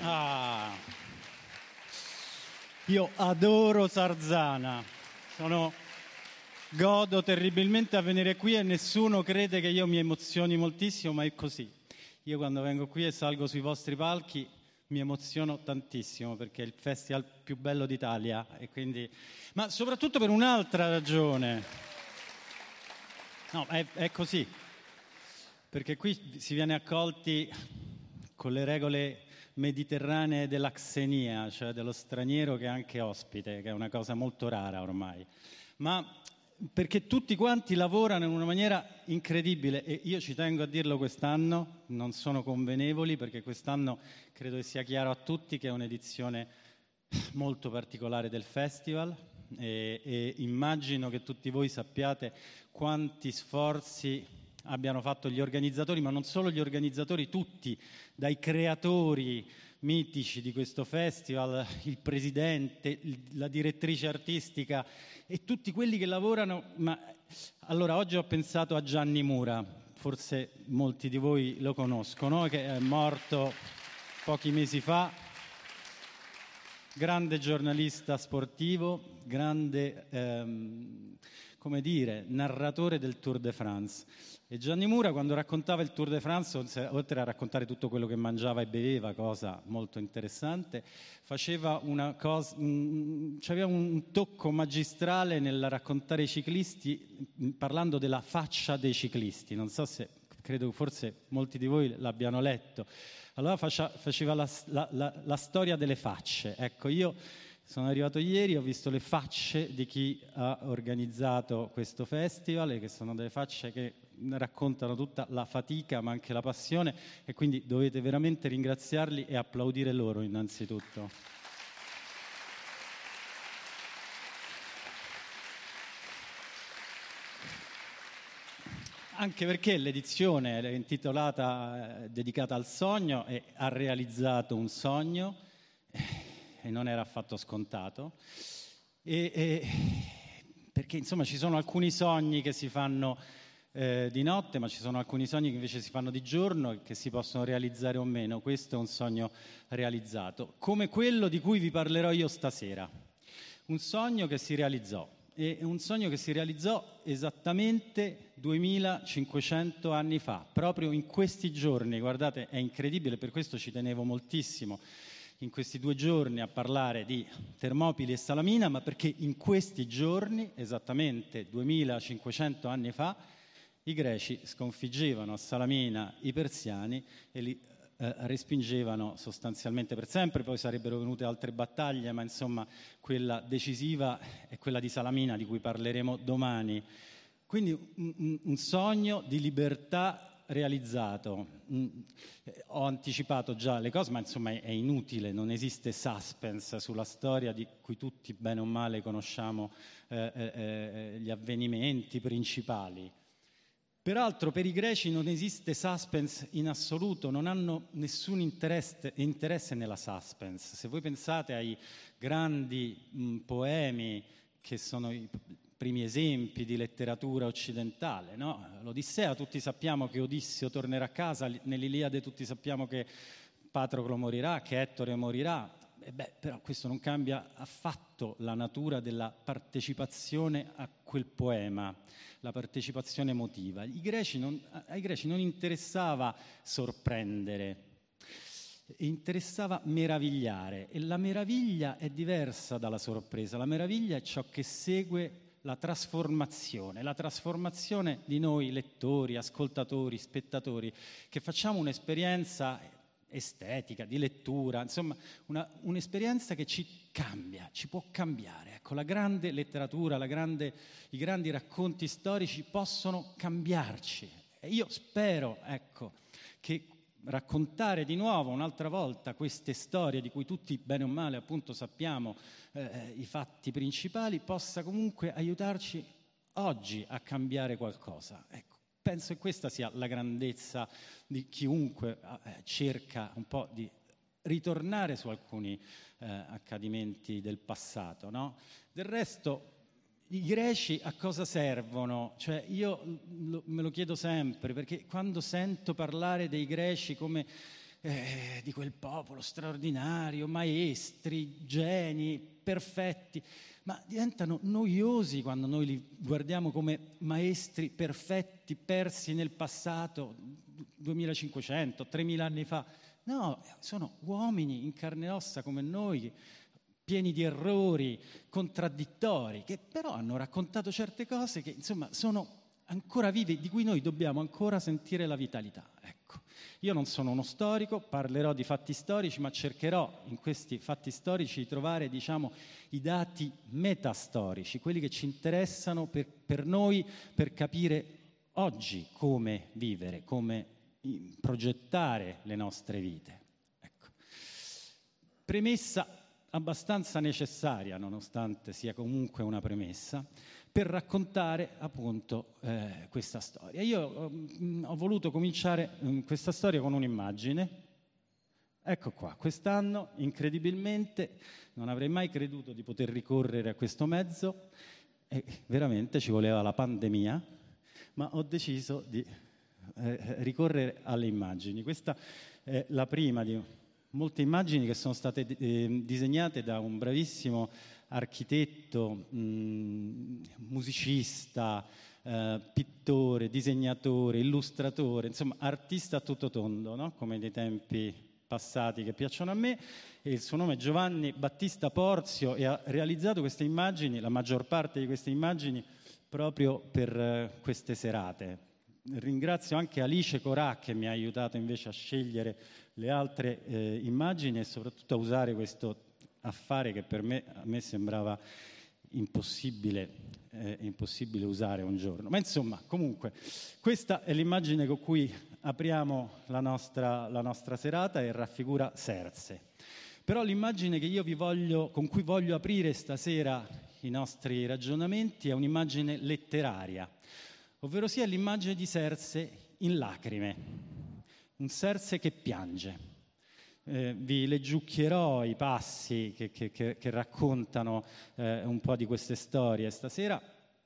Ah, io adoro Sarzana, godo terribilmente a venire qui e nessuno crede che io mi emozioni moltissimo, ma è così. Io quando vengo qui e salgo sui vostri palchi mi emoziono tantissimo perché è il festival più bello d'Italia e quindi... ma soprattutto per un'altra ragione. No, è così, perché qui si viene accolti con le regole mediterranee della xenia, cioè dello straniero che è anche ospite, che è una cosa molto rara ormai, ma perché tutti quanti lavorano in una maniera incredibile e io ci tengo a dirlo quest'anno, non sono convenevoli perché quest'anno credo che sia chiaro a tutti che è un'edizione molto particolare del festival e immagino che tutti voi sappiate quanti sforzi abbiano fatto gli organizzatori, ma non solo gli organizzatori, tutti, dai creatori mitici di questo festival, il presidente, la direttrice artistica e tutti quelli che lavorano. Ma allora oggi ho pensato a Gianni Mura, forse molti di voi lo conoscono, che è morto pochi mesi fa, grande giornalista sportivo, grande come dire, narratore del Tour de France. E Gianni Mura, quando raccontava il Tour de France, oltre a raccontare tutto quello che mangiava e beveva, cosa molto interessante, faceva una cosa, c'aveva un tocco magistrale nel raccontare i ciclisti, parlando della faccia dei ciclisti. Non so se, credo che forse molti di voi l'abbiano letto. Allora faceva la storia delle facce. Ecco, io sono arrivato ieri, ho visto le facce di chi ha organizzato questo festival e che sono delle facce che raccontano tutta la fatica ma anche la passione e quindi dovete veramente ringraziarli e applaudire loro innanzitutto. Anche perché l'edizione è intitolata dedicata al sogno e ha realizzato un sogno e non era affatto scontato perché insomma ci sono alcuni sogni che si fanno di notte, ma ci sono alcuni sogni che invece si fanno di giorno e che si possono realizzare o meno. Questo è un sogno realizzato, come quello di cui vi parlerò io stasera, un sogno che si realizzò. E un sogno che si realizzò esattamente 2500 anni fa, proprio in questi giorni. Guardate, è incredibile, per questo ci tenevo moltissimo in questi 2 giorni a parlare di Termopili e Salamina, ma perché in questi giorni, esattamente 2500 anni fa, i greci sconfiggevano a Salamina i persiani e li respingevano sostanzialmente per sempre. Poi sarebbero venute altre battaglie, ma insomma quella decisiva è quella di Salamina, di cui parleremo domani. Quindi un sogno di libertà realizzato. Ho anticipato già le cose, ma insomma è inutile, non esiste suspense sulla storia di cui tutti bene o male conosciamo gli avvenimenti principali. Peraltro per i greci non esiste suspense in assoluto, non hanno nessun interesse nella suspense. Se voi pensate ai grandi poemi che sono i primi esempi di letteratura occidentale, no? L'Odissea, tutti sappiamo che Odisseo tornerà a casa, nell'Iliade tutti sappiamo che Patroclo morirà, che Ettore morirà. Però questo non cambia affatto la natura della partecipazione a quel poema, la partecipazione emotiva. Ai greci non interessava sorprendere, interessava meravigliare, e la meraviglia è diversa dalla sorpresa. La meraviglia è ciò che segue la trasformazione di noi lettori, ascoltatori, spettatori, che facciamo un'esperienza estetica, di lettura, insomma un'esperienza che ci cambia, ci può cambiare. Ecco, la grande letteratura, i grandi racconti storici possono cambiarci. E io spero, ecco, che raccontare di nuovo un'altra volta queste storie di cui tutti bene o male appunto sappiamo i fatti principali possa comunque aiutarci oggi a cambiare qualcosa. Ecco. Penso che questa sia la grandezza di chiunque cerca un po' di ritornare su alcuni accadimenti del passato, no? Del resto, i greci a cosa servono? Cioè, io me lo chiedo sempre, perché quando sento parlare dei greci come di quel popolo straordinario, maestri, geni, perfetti, ma diventano noiosi quando noi li guardiamo come maestri perfetti persi nel passato, 2500, 3000 anni fa. No, sono uomini in carne e ossa come noi, pieni di errori, contraddittori, che però hanno raccontato certe cose che insomma sono ancora vive, di cui noi dobbiamo ancora sentire la vitalità. Ecco, io non sono uno storico, parlerò di fatti storici, ma cercherò in questi fatti storici di trovare, diciamo, i dati metastorici, quelli che ci interessano per noi, per capire oggi come vivere, come progettare le nostre vite. Ecco. Premessa abbastanza necessaria, nonostante sia comunque una premessa, per raccontare appunto questa storia. Io ho voluto cominciare questa storia con un'immagine. Ecco qua, quest'anno incredibilmente non avrei mai creduto di poter ricorrere a questo mezzo e veramente ci voleva la pandemia, ma ho deciso di ricorrere alle immagini. Questa è la prima di molte immagini che sono state disegnate da un bravissimo architetto, musicista, pittore, disegnatore, illustratore, insomma artista a tutto tondo, no? Come nei tempi passati che piacciono a me. E il suo nome è Giovanni Battista Porzio e ha realizzato queste immagini, la maggior parte di queste immagini, proprio per queste serate. Ringrazio anche Alice Corà che mi ha aiutato invece a scegliere le altre immagini e soprattutto a usare questo affare che a me sembrava impossibile usare un giorno. Ma insomma, comunque, questa è l'immagine con cui apriamo la nostra serata e raffigura Serse. Però l'immagine con cui voglio aprire stasera i nostri ragionamenti è un'immagine letteraria, ovvero sia l'immagine di Serse in lacrime, un Serse che piange. Vi leggiucchierò i passi che raccontano un po' di queste storie stasera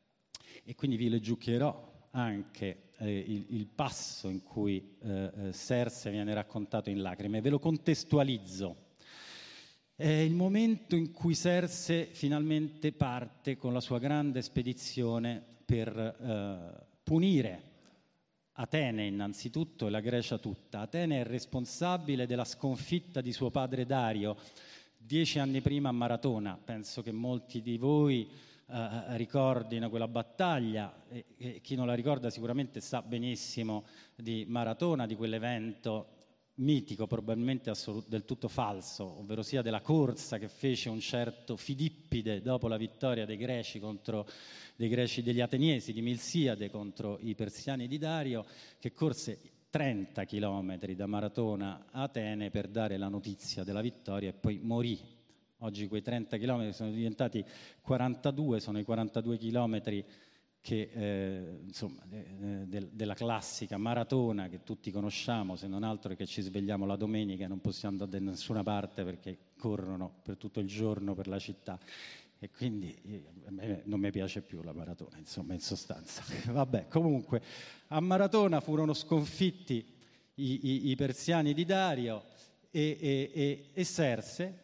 e quindi vi leggiucchierò anche il passo in cui Serse viene raccontato in lacrime. Ve lo contestualizzo. È il momento in cui Serse finalmente parte con la sua grande spedizione per punire Atene innanzitutto e la Grecia tutta. Atene è responsabile della sconfitta di suo padre Dario 10 anni prima a Maratona. Penso che molti di voi ricordino quella battaglia e chi non la ricorda sicuramente sa benissimo di Maratona, di quell'evento mitico, probabilmente del tutto falso, ovvero sia della corsa che fece un certo Filippide dopo la vittoria dei greci degli ateniesi di Milsiade contro i persiani di Dario, che corse 30 chilometri da Maratona a Atene per dare la notizia della vittoria e poi morì. Oggi quei 30 chilometri sono diventati 42, sono i 42 chilometri che, insomma, della classica maratona che tutti conosciamo, se non altro che ci svegliamo la domenica e non possiamo andare da nessuna parte perché corrono per tutto il giorno per la città. E quindi a me non mi piace più la maratona, insomma, in sostanza. Vabbè, comunque, a Maratona furono sconfitti i persiani di Dario e Serse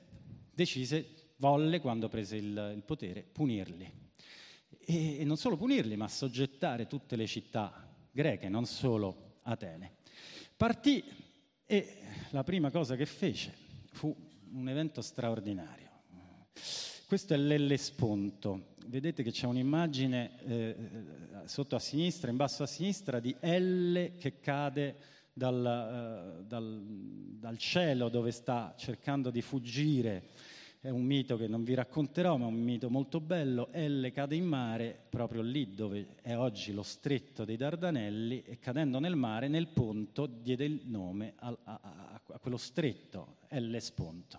volle, quando prese il potere, punirli. E non solo punirli, ma assoggettare tutte le città greche, non solo Atene. Partì e la prima cosa che fece fu un evento straordinario. Questo è l'Ellesponto. Vedete che c'è un'immagine sotto a sinistra, in basso a sinistra, di Elle che cade dal cielo dove sta cercando di fuggire. È un mito che non vi racconterò, ma è un mito molto bello. Elle cade in mare, proprio lì dove è oggi lo stretto dei Dardanelli, e cadendo nel mare, nel ponto, diede il nome a quello stretto, Ellesponto.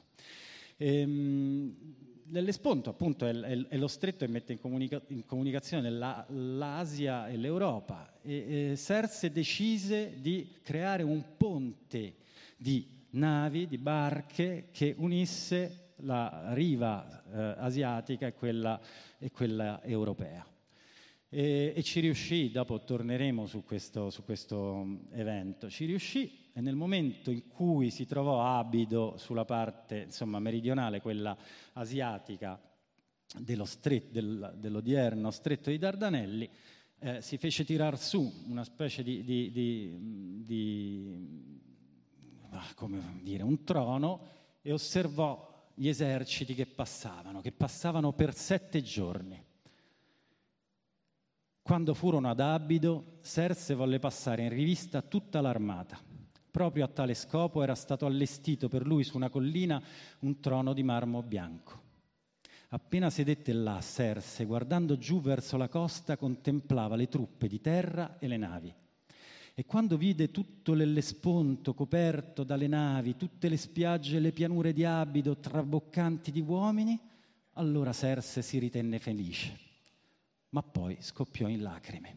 L'Ellesponto appunto è lo stretto che mette in comunicazione l'Asia e l'Europa. E Serse decise di creare un ponte di navi, di barche, che unisse la riva asiatica e quella europea. e ci riuscì. Dopo torneremo su questo evento. Ci riuscì, e nel momento in cui si trovò Abido sulla parte, insomma, meridionale, quella asiatica dell'odierno Stretto dei Dardanelli, si fece tirar su una specie come dire, un trono, e osservò gli eserciti che passavano per 7 giorni. Quando furono ad Abido, Serse volle passare in rivista tutta l'armata. Proprio a tale scopo era stato allestito per lui su una collina un trono di marmo bianco. Appena sedette là, Serse, guardando giù verso la costa, contemplava le truppe di terra e le navi. E quando vide tutto l'Ellesponto coperto dalle navi, tutte le spiagge e le pianure di Abido traboccanti di uomini, allora Serse si ritenne felice, ma poi scoppiò in lacrime.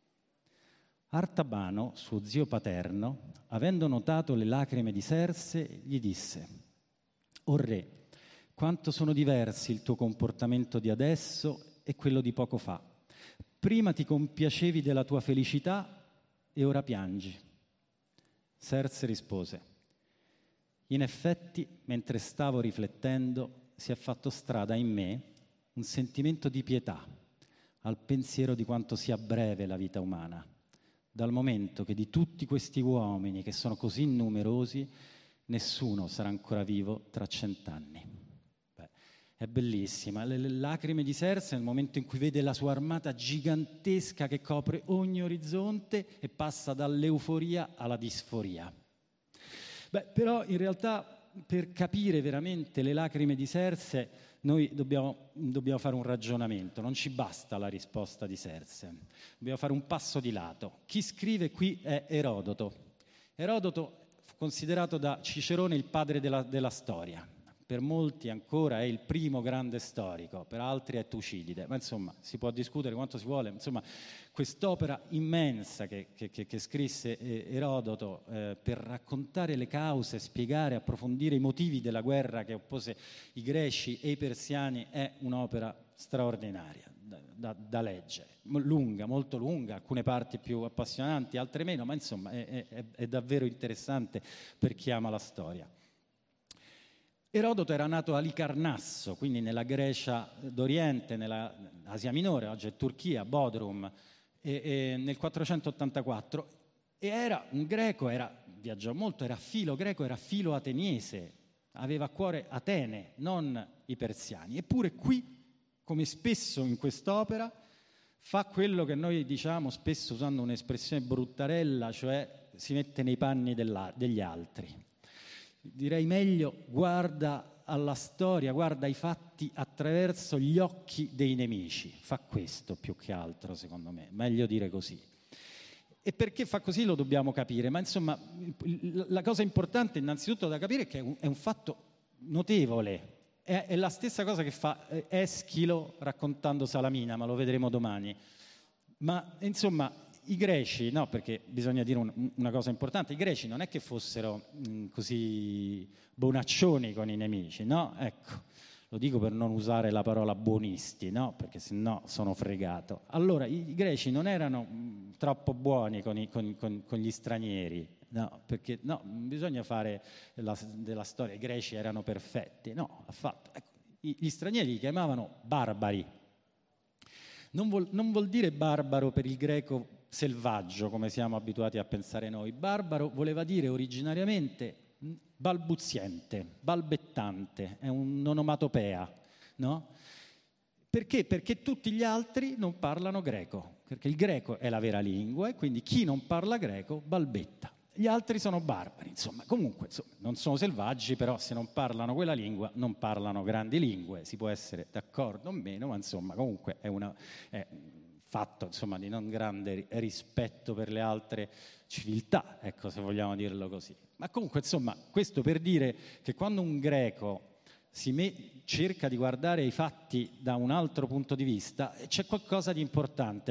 Artabano, suo zio paterno, avendo notato le lacrime di Serse, gli disse: «O re, quanto sono diversi il tuo comportamento di adesso e quello di poco fa. Prima ti compiacevi della tua felicità e ora piangi». Serse rispose: «In effetti, mentre stavo riflettendo, si è fatto strada in me un sentimento di pietà al pensiero di quanto sia breve la vita umana, dal momento che di tutti questi uomini che sono così numerosi, nessuno sarà ancora vivo tra 100 anni». È bellissima. Le lacrime di Serse nel momento in cui vede la sua armata gigantesca che copre ogni orizzonte e passa dall'euforia alla disforia. Però in realtà, per capire veramente le lacrime di Serse, noi dobbiamo fare un ragionamento. Non ci basta la risposta di Serse. Dobbiamo fare un passo di lato. Chi scrive qui è Erodoto. Erodoto fu considerato da Cicerone il padre della storia. Per molti ancora è il primo grande storico, per altri è Tucidide, ma insomma si può discutere quanto si vuole. Insomma, quest'opera immensa che scrisse Erodoto per raccontare le cause, spiegare, approfondire i motivi della guerra che oppose i greci e i persiani è un'opera straordinaria da leggere, lunga, molto lunga, alcune parti più appassionanti, altre meno, ma insomma è davvero interessante per chi ama la storia. Erodoto era nato a Licarnasso, quindi nella Grecia d'Oriente, nell'Asia Minore, oggi è Turchia, Bodrum, nel 484, e era un greco, viaggiò molto, era filo greco, era filo ateniese, aveva a cuore Atene, non i persiani. Eppure qui, come spesso in quest'opera, fa quello che noi diciamo spesso usando un'espressione bruttarella, cioè si mette nei panni degli altri. Direi meglio, guarda alla storia, guarda ai fatti attraverso gli occhi dei nemici. Fa questo più che altro, secondo me, meglio dire così. E perché fa così lo dobbiamo capire, ma insomma la cosa importante innanzitutto da capire è che è un fatto notevole. È la stessa cosa che fa Eschilo raccontando Salamina, ma lo vedremo domani. Ma insomma i greci, no, perché bisogna dire una cosa importante, i greci non è che fossero così bonaccioni con i nemici, no? Ecco, lo dico per non usare la parola buonisti, no? Perché sennò sono fregato. Allora, i greci non erano troppo buoni con gli stranieri, no? Perché no, bisogna fare della storia, i greci erano perfetti, no, affatto. Ecco, gli stranieri li chiamavano barbari. Non vuol dire barbaro per il greco selvaggio, come siamo abituati a pensare noi. Barbaro voleva dire originariamente balbuziente, balbettante, è un'onomatopea, no? Perché? Perché tutti gli altri non parlano greco, perché il greco è la vera lingua e quindi chi non parla greco balbetta. Gli altri sono barbari, insomma, comunque non sono selvaggi, però se non parlano quella lingua non parlano grandi lingue, si può essere d'accordo o meno, ma insomma comunque è un fatto insomma di non grande rispetto per le altre civiltà, ecco, se vogliamo dirlo così. Ma comunque insomma questo per dire che quando un greco cerca di guardare i fatti da un altro punto di vista, c'è qualcosa di importante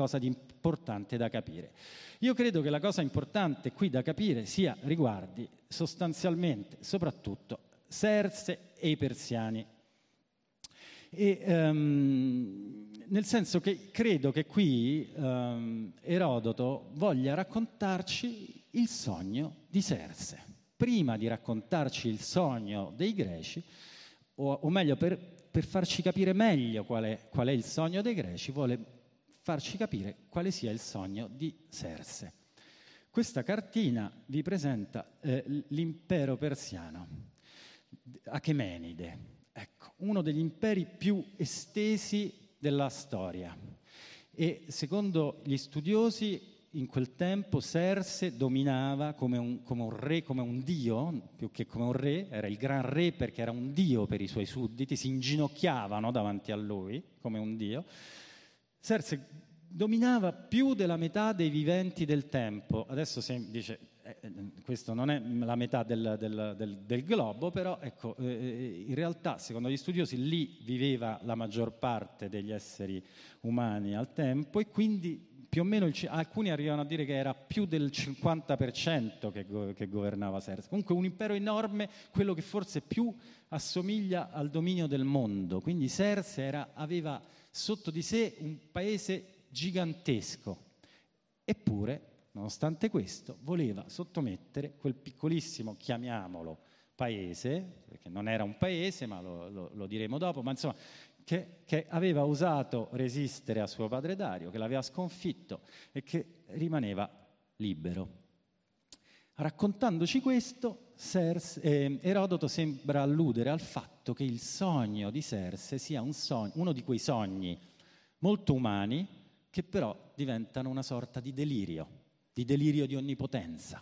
da capire. Io credo che la cosa importante qui da capire riguardi sostanzialmente, soprattutto, Serse e i persiani. Nel senso che credo che qui Erodoto voglia raccontarci il sogno di Serse. Prima di raccontarci il sogno dei greci, o meglio per farci capire meglio qual è il sogno dei greci, vuole farci capire quale sia il sogno di Serse. Questa cartina vi presenta l'impero persiano, Achemenide, ecco, uno degli imperi più estesi della storia. E secondo gli studiosi, in quel tempo Serse dominava come un re, come un dio, più che come un re, era il gran re perché era un dio per i suoi sudditi, si inginocchiavano davanti a lui come un dio. Serse dominava più della metà dei viventi del tempo. Adesso si dice, questo non è la metà del globo, però ecco, in realtà, secondo gli studiosi, lì viveva la maggior parte degli esseri umani al tempo, e quindi più o meno alcuni arrivano a dire che era più del 50% che governava Serse. Comunque un impero enorme, quello che forse più assomiglia al dominio del mondo. Quindi Serse aveva sotto di sé un paese gigantesco, eppure, nonostante questo, voleva sottomettere quel piccolissimo, chiamiamolo, paese, perché non era un paese, ma lo diremo dopo, ma insomma, che aveva osato resistere a suo padre Dario, che l'aveva sconfitto e che rimaneva libero. Raccontandoci questo, Erodoto sembra alludere al fatto che il sogno di Serse sia uno di quei sogni molto umani, che però diventano una sorta di delirio di onnipotenza.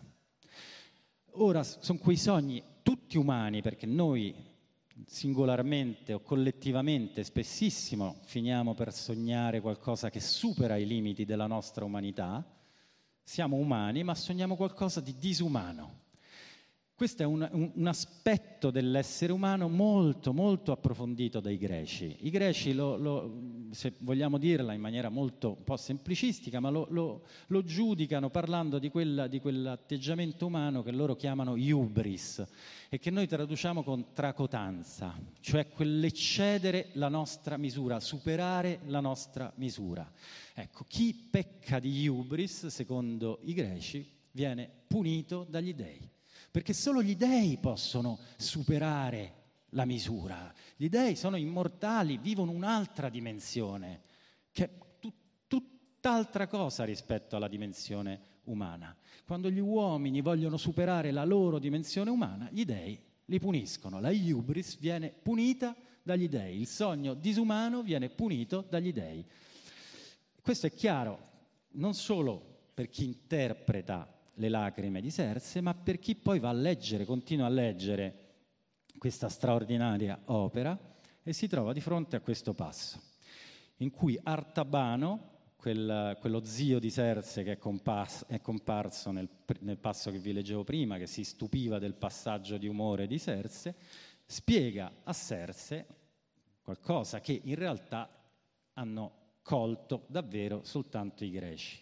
Ora sono quei sogni tutti umani, perché noi singolarmente o collettivamente spessissimo finiamo per sognare qualcosa che supera i limiti della nostra umanità. Siamo umani, ma sogniamo qualcosa di disumano. Questo è un aspetto dell'essere umano molto, molto approfondito dai greci. I greci, se vogliamo dirla in maniera molto un po' semplicistica, ma lo giudicano parlando di quell'atteggiamento umano che loro chiamano hubris e che noi traduciamo con tracotanza, cioè quell'eccedere la nostra misura, superare la nostra misura. Ecco, chi pecca di hubris, secondo i greci, viene punito dagli dei. Perché solo gli dei possono superare la misura. Gli dei sono immortali, vivono un'altra dimensione, che è tutt'altra cosa rispetto alla dimensione umana. Quando gli uomini vogliono superare la loro dimensione umana, gli dei li puniscono. La hubris viene punita dagli dei, il sogno disumano viene punito dagli dei. Questo è chiaro non solo per chi interpreta le lacrime di Serse, ma per chi poi va a leggere, continua a leggere questa straordinaria opera e si trova di fronte a questo passo, in cui Artabano, quello zio di Serse che è comparso nel passo che vi leggevo prima, che si stupiva del passaggio di umore di Serse, spiega a Serse qualcosa che in realtà hanno colto davvero soltanto i greci.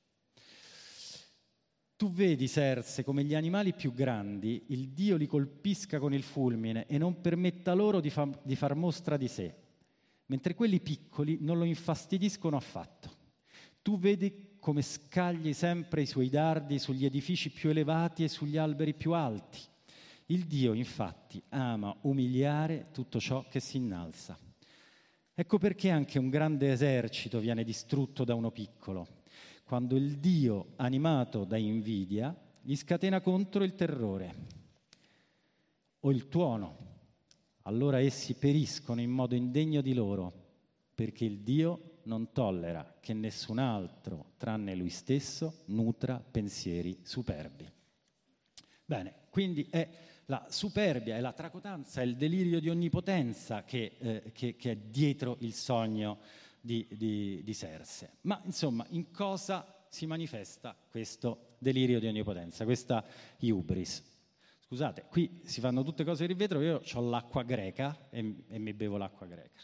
Tu vedi, Serse, come gli animali più grandi, il Dio li colpisca con il fulmine e non permetta loro di far mostra di sé, mentre quelli piccoli non lo infastidiscono affatto. Tu vedi come scagli sempre i suoi dardi sugli edifici più elevati e sugli alberi più alti. Il Dio, infatti, ama umiliare tutto ciò che si innalza. Ecco perché anche un grande esercito viene distrutto da uno piccolo. Quando il Dio, animato da invidia, gli scatena contro il terrore o il tuono, allora essi periscono in modo indegno di loro, perché il Dio non tollera che nessun altro, tranne lui stesso, nutra pensieri superbi. Bene, quindi è la superbia, è la tracotanza, è il delirio di onnipotenza che è dietro il sogno di Serse. Ma insomma, in cosa si manifesta questo delirio di onnipotenza, questa hubris? Scusate, qui si fanno tutte cose di vetro, io ho l'acqua greca e mi bevo l'acqua greca.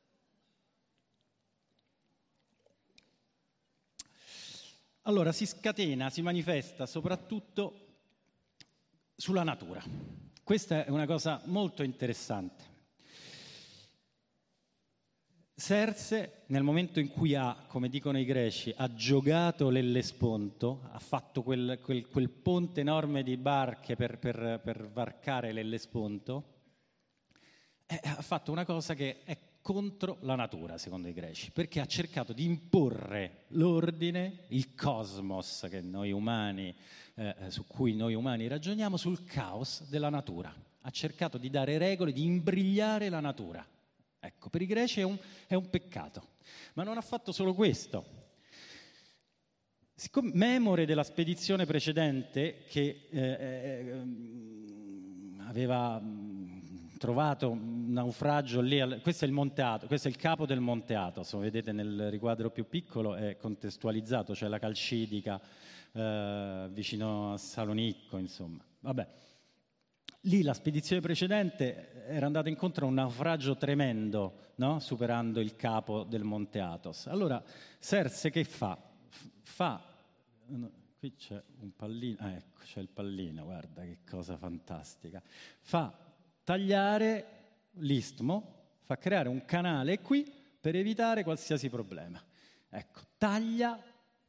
Allora, si scatena, si manifesta soprattutto sulla natura. Questa è una cosa molto interessante. Serse, nel momento in cui ha, come dicono i greci, ha giogato l'Ellesponto, ha fatto quel ponte enorme di barche per varcare l'Ellesponto, ha fatto una cosa che è contro la natura, secondo i greci, perché ha cercato di imporre l'ordine, il cosmos che noi umani, su cui noi umani ragioniamo, sul caos della natura. Ha cercato di dare regole, di imbrigliare la natura. Ecco, per i greci è un peccato, ma non ha fatto solo questo. Siccome memore della spedizione precedente che aveva trovato un naufragio lì, questo è il Monte Athos, questo è il capo del Monte Athos, lo vedete nel riquadro più piccolo, è contestualizzato, cioè la Calcidica vicino a Salonicco, insomma. Vabbè. Lì la spedizione precedente era andata incontro a un naufragio tremendo, no? Superando il capo del Monte Athos. Allora Serse che fa? Qui c'è un pallino, ecco, c'è il pallino, guarda che cosa fantastica. Fa tagliare l'istmo, fa creare un canale qui per evitare qualsiasi problema. Ecco, taglia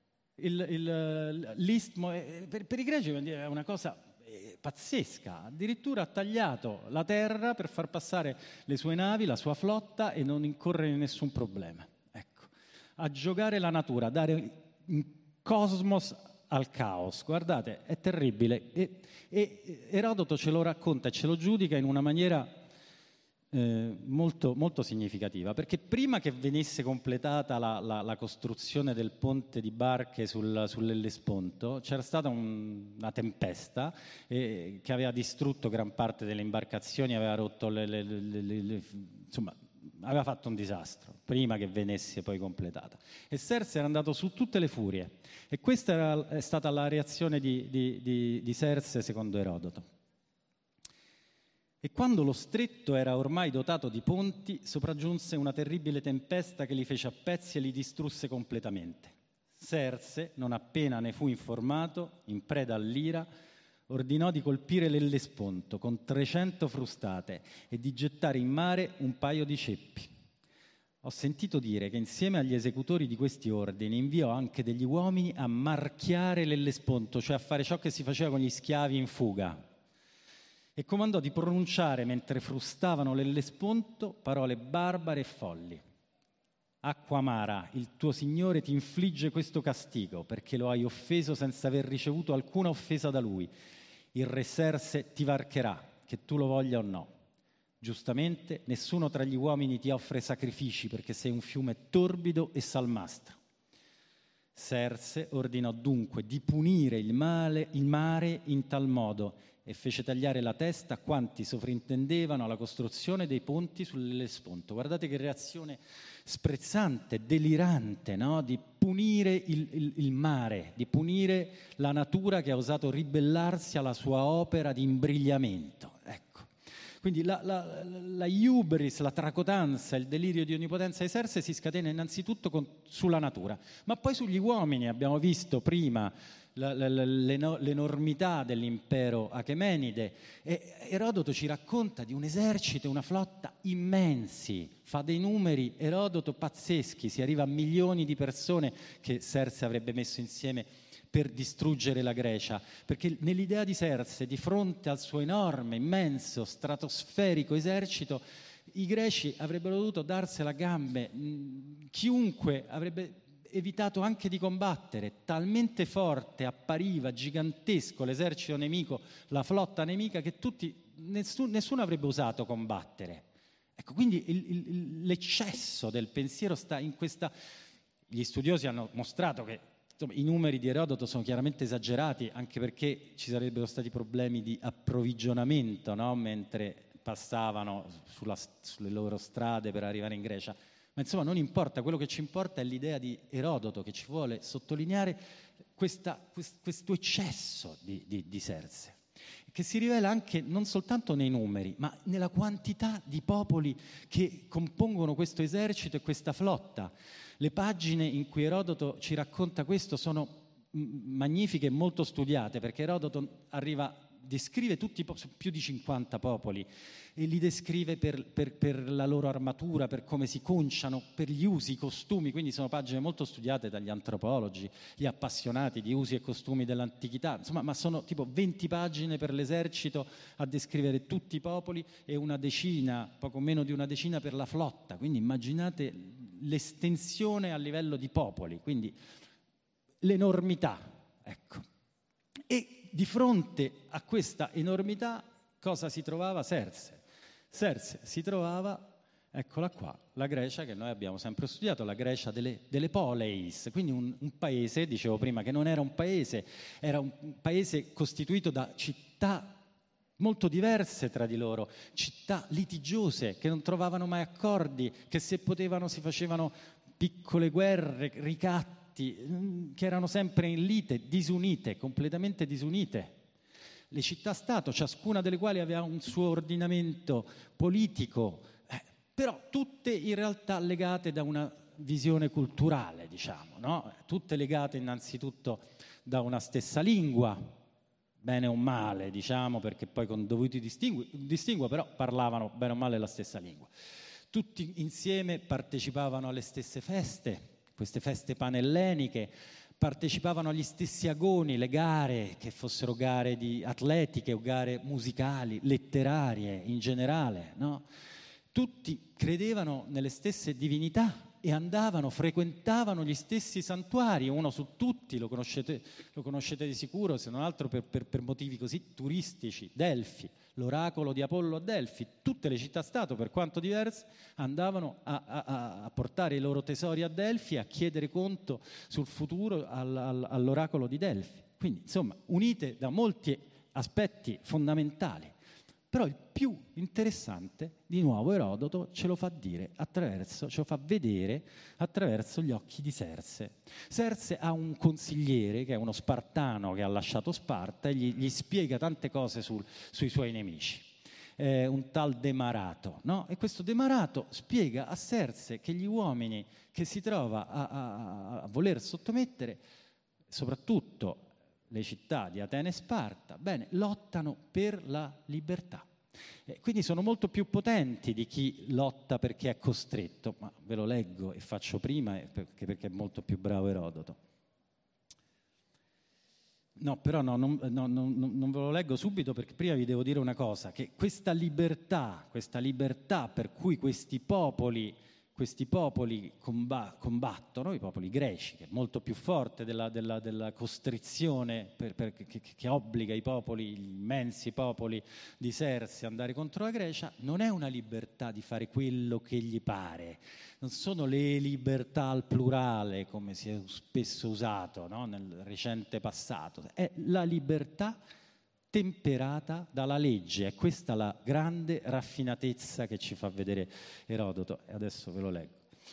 l'istmo, per i greci è una cosa pazzesca, addirittura ha tagliato la terra per far passare le sue navi, la sua flotta e non incorrere in nessun problema. Ecco, a giocare la natura, a dare un cosmos al caos, guardate, è terribile. E Erodoto ce lo racconta e ce lo giudica in una maniera molto, molto significativa, perché prima che venisse completata la costruzione del ponte di barche sull'Ellesponto c'era stata una tempesta che aveva distrutto gran parte delle imbarcazioni, aveva rotto insomma aveva fatto un disastro prima che venisse poi completata, e Serse era andato su tutte le furie, e questa è stata la reazione di Serse secondo Erodoto. E quando lo stretto era ormai dotato di ponti, sopraggiunse una terribile tempesta che li fece a pezzi e li distrusse completamente. Serse, non appena ne fu informato, in preda all'ira, ordinò di colpire l'Ellesponto con 300 frustate e di gettare in mare un paio di ceppi. Ho sentito dire che insieme agli esecutori di questi ordini inviò anche degli uomini a marchiare l'Ellesponto, cioè a fare ciò che si faceva con gli schiavi in fuga, e comandò di pronunciare, mentre frustavano l'Ellesponto, parole barbare e folli. Acqua amara, il tuo Signore ti infligge questo castigo, perché lo hai offeso senza aver ricevuto alcuna offesa da Lui. Il re Serse ti varcherà, che tu lo voglia o no. Giustamente, nessuno tra gli uomini ti offre sacrifici, perché sei un fiume torbido e salmastro. Serse ordinò dunque di punire il mare in tal modo, e fece tagliare la testa a quanti sovrintendevano alla costruzione dei ponti sull'Ellesponto. Guardate che reazione sprezzante, delirante, no? Di punire il mare, di punire la natura che ha osato ribellarsi alla sua opera di imbrigliamento. Ecco. Quindi la hubris, la tracotanza, il delirio di onnipotenza di Serse si scatena innanzitutto sulla natura, ma poi sugli uomini. Abbiamo visto prima l'enormità dell'impero Achemenide, e Erodoto ci racconta di un esercito, una flotta immensi, fa dei numeri Erodoto pazzeschi, si arriva a milioni di persone che Serse avrebbe messo insieme per distruggere la Grecia, perché nell'idea di Serse, di fronte al suo enorme, immenso, stratosferico esercito, i greci avrebbero dovuto darsela a gambe, chiunque avrebbe evitato anche di combattere, talmente forte appariva, gigantesco l'esercito nemico, la flotta nemica, che nessuno avrebbe osato combattere. Ecco, quindi l'eccesso del pensiero sta in questa. Gli studiosi hanno mostrato che insomma, i numeri di Erodoto sono chiaramente esagerati, anche perché ci sarebbero stati problemi di approvvigionamento, no? Mentre passavano sulle loro strade per arrivare in Grecia. Ma insomma non importa, quello che ci importa è l'idea di Erodoto, che ci vuole sottolineare questo eccesso di Serse, che si rivela anche non soltanto nei numeri, ma nella quantità di popoli che compongono questo esercito e questa flotta. Le pagine in cui Erodoto ci racconta questo sono magnifiche e molto studiate, perché Erodoto arriva descrive tutti, più di 50 popoli, e li descrive per la loro armatura, per come si conciano, per gli usi, i costumi, quindi sono pagine molto studiate dagli antropologi, gli appassionati di usi e costumi dell'antichità, insomma, ma sono tipo 20 pagine per l'esercito a descrivere tutti i popoli e una decina, poco meno di una decina per la flotta, quindi immaginate l'estensione a livello di popoli, quindi l'enormità, ecco. E di fronte a questa enormità cosa si trovava Serse? Serse si trovava, eccola qua, la Grecia che noi abbiamo sempre studiato, la Grecia delle poleis, quindi un paese, dicevo prima, che non era un paese, era un paese costituito da città molto diverse tra di loro, città litigiose che non trovavano mai accordi, che se potevano si facevano piccole guerre, ricatti, che erano sempre in lite, disunite, completamente disunite. Le città-stato, ciascuna delle quali aveva un suo ordinamento politico, però tutte in realtà legate da una visione culturale, diciamo, no? Tutte legate innanzitutto da una stessa lingua, bene o male, diciamo, perché poi con dovuti distinguo, però parlavano bene o male la stessa lingua. Tutti insieme partecipavano alle stesse feste, queste feste panelleniche, partecipavano agli stessi agoni, le gare, che fossero gare di atletiche o gare musicali, letterarie in generale, no? Tutti credevano nelle stesse divinità e frequentavano gli stessi santuari, uno su tutti, lo conoscete di sicuro, se non altro per motivi così turistici, Delfi, l'oracolo di Apollo a Delfi. Tutte le città-stato, per quanto diverse, andavano a portare i loro tesori a Delfi e a chiedere conto sul futuro all'oracolo di Delfi. Quindi, insomma, unite da molti aspetti fondamentali. Però il più interessante, di nuovo Erodoto ce lo fa vedere attraverso gli occhi di Serse. Serse ha un consigliere che è uno spartano che ha lasciato Sparta e gli spiega tante cose sui suoi nemici. Un tal Demarato, no? E questo Demarato spiega a Serse che gli uomini che si trova a voler sottomettere, soprattutto le città di Atene e Sparta, bene, lottano per la libertà. Quindi sono molto più potenti di chi lotta perché è costretto, ma ve lo leggo e faccio prima perché è molto più bravo Erodoto. No, però non ve lo leggo subito perché prima vi devo dire una cosa, che questa libertà per cui questi popoli combattono, i popoli greci, che è molto più forte della costrizione che obbliga i popoli, gli immensi popoli di Serse ad andare contro la Grecia, non è una libertà di fare quello che gli pare, non sono le libertà al plurale come si è spesso usato, no? Nel recente passato, è la libertà temperata dalla legge. È questa la grande raffinatezza che ci fa vedere Erodoto, e adesso ve lo leggo.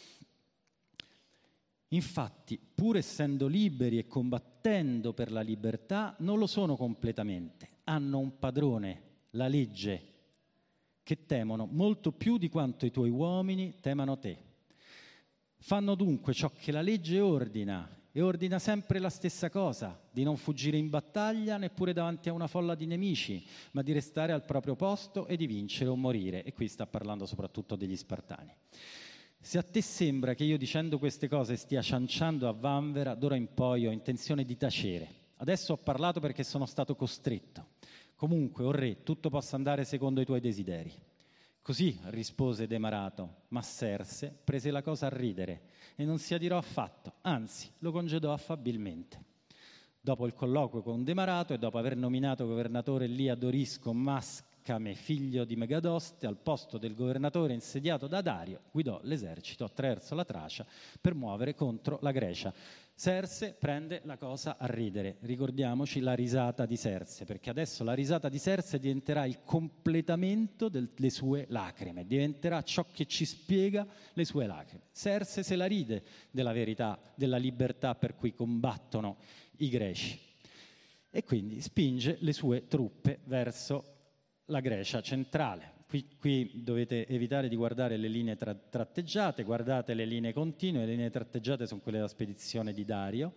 Infatti, pur essendo liberi e combattendo per la libertà, non lo sono completamente. Hanno un padrone, la legge, che temono molto più di quanto i tuoi uomini temano te. Fanno dunque ciò che la legge ordina, e ordina sempre la stessa cosa, di non fuggire in battaglia neppure davanti a una folla di nemici, ma di restare al proprio posto e di vincere o morire. E qui sta parlando soprattutto degli Spartani. Se a te sembra che io dicendo queste cose stia cianciando a vanvera, d'ora in poi ho intenzione di tacere. Adesso ho parlato perché sono stato costretto. Comunque, o re, tutto possa andare secondo i tuoi desideri. Così rispose Demarato, ma Serse prese la cosa a ridere e non si adirò affatto, anzi lo congedò affabilmente. Dopo il colloquio con Demarato e dopo aver nominato governatore lì a Dorisco Mascame, figlio di Megadoste, al posto del governatore insediato da Dario, guidò l'esercito attraverso la Tracia per muovere contro la Grecia. Serse prende la cosa a ridere, ricordiamoci la risata di Serse, perché adesso la risata di Serse diventerà il completamento delle sue lacrime, diventerà ciò che ci spiega le sue lacrime. Serse se la ride della verità, della libertà per cui combattono i greci, e quindi spinge le sue truppe verso la Grecia centrale. Qui dovete evitare di guardare le linee tratteggiate, guardate le linee continue. Le linee tratteggiate sono quelle della spedizione di Dario,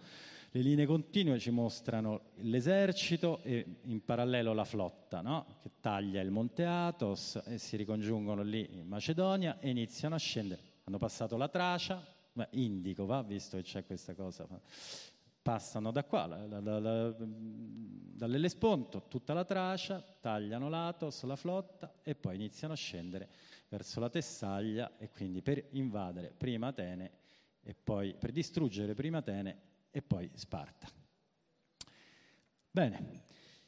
Le linee continue ci mostrano l'esercito e in parallelo la flotta, no? Che taglia il monte Athos e si ricongiungono lì in Macedonia e iniziano a scendere. Hanno passato la Tracia, Indico, va, visto che c'è questa cosa. Passano da qua, dall'Ellesponto, tutta la Tracia, tagliano l'Athos, la flotta e poi iniziano a scendere verso la Tessaglia e quindi per invadere prima Atene e poi per distruggere prima Atene e poi Sparta. Bene,